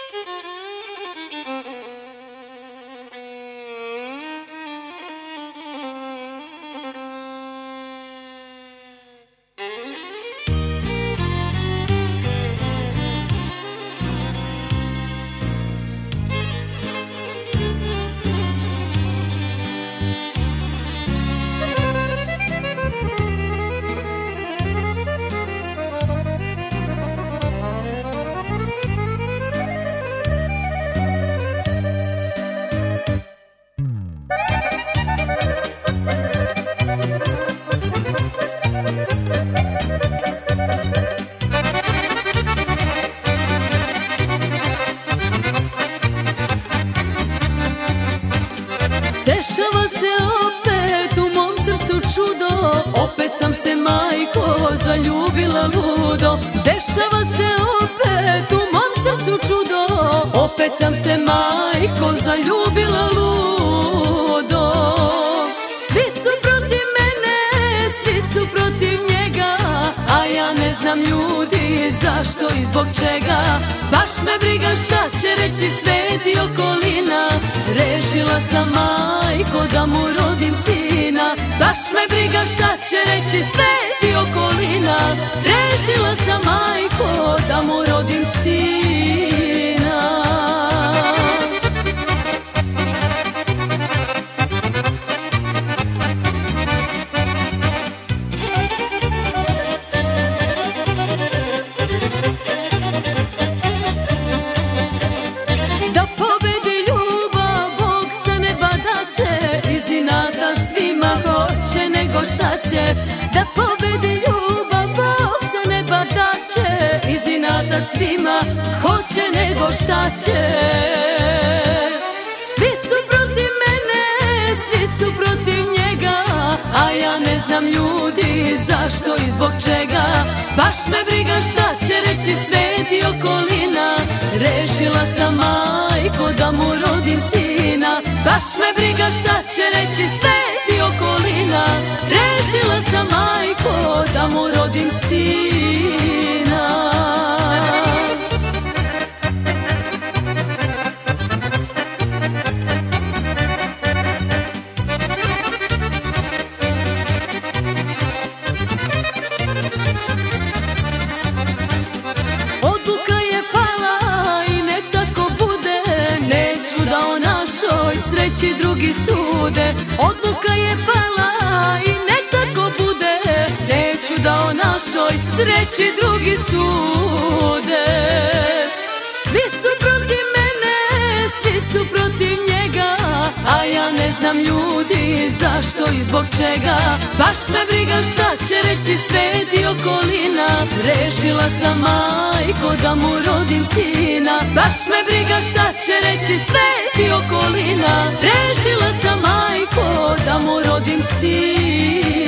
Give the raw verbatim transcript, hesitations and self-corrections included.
Dešava se opet u mom srcu čudo, opet sam se, majko, zaljubila ludo. Dešava se opet u mom srcu čudo, opet sam se, majko, zaljubila ludo. Svi su protiv mene, svi su protiv njega, a ja ne znam, ljudi, zašto i zbog čega. Baš me briga šta će reći svet i okolina, rešila sam, majko, da mu rodim sina. Baš me briga šta će reći svet i okolina, rešila sam, majko, da mu rodim sina. Iz inata svima hoće, nego šta će da pobedi ljubav, Bog sa neba daće. Iz inata svima hoće, nego šta će. Svi su protiv mene, svi su protiv njega, a ja ne znam, ljudi, zašto i zbog čega. Baš me briga šta će reći svet i okolina, rešila sam, majko, da mu rodim sina. Baš me briga šta će reći svet i okolina, rešila sam, majko, da mu rodim sina. Odluka je pala i nek tako bude, neću da o našoj sreći drugi sude. Odluka je pala i nek tako bude, neću da o našoj sreći drugi sude. Svi su protiv mene, svi su protiv njega, a ja ne znam, ljudi, zašto i zbog čega. Baš me briga šta će reći svet i okolina, rešila sam, majko, da mu rodim sina. Baš me briga šta će reći svet i okolina, rešila sam, majko, da mu rodim sina.